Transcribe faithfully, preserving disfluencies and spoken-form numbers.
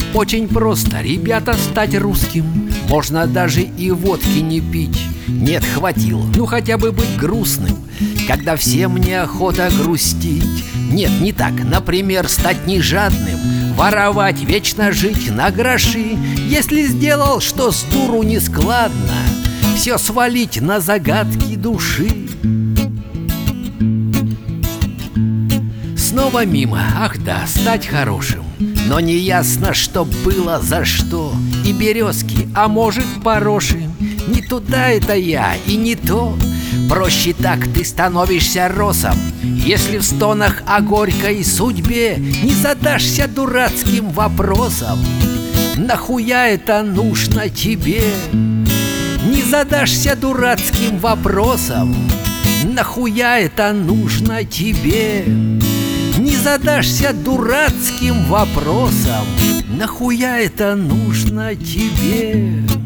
Очень просто, ребята, стать русским. Можно даже и водки не пить. Нет, хватило, ну хотя бы быть грустным, когда всем неохота грустить. Нет, не так, например, стать не жадным, воровать, вечно жить на гроши. Если сделал, что с дуру не складно, все свалить на загадки души. Снова мимо, ах да, стать хорошим. Но не ясно, что было за что. И березки, а может пороши. Не туда это я и не то. Проще так ты становишься росом, если в стонах о горькой судьбе не задашься дурацким вопросом: нахуя это нужно тебе? Не задашься дурацким вопросом: нахуя это нужно тебе? Не задашься дурацким вопросом: нахуя это нужно тебе?